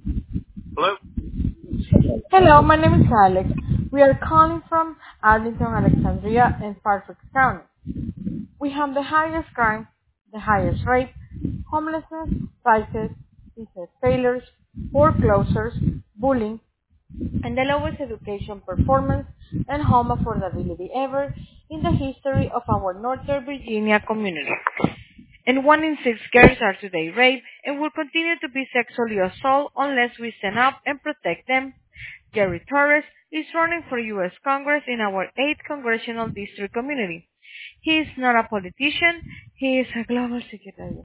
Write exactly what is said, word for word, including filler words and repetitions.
Hello? Hello, my name is Alex. We are calling from Arlington, Alexandria, and Fairfax County. We have the highest crime, the highest rate, homelessness, prices, business failures, foreclosures, bullying, and the lowest education performance and home affordability ever in the history of our Northern Virginia community. And one in six girls are today raped and will continue to be sexually assaulted unless we stand up and protect them. Jerry Torres is running for U S Congress in our eighth Congressional District community. He is not a politician, he is a global secretary.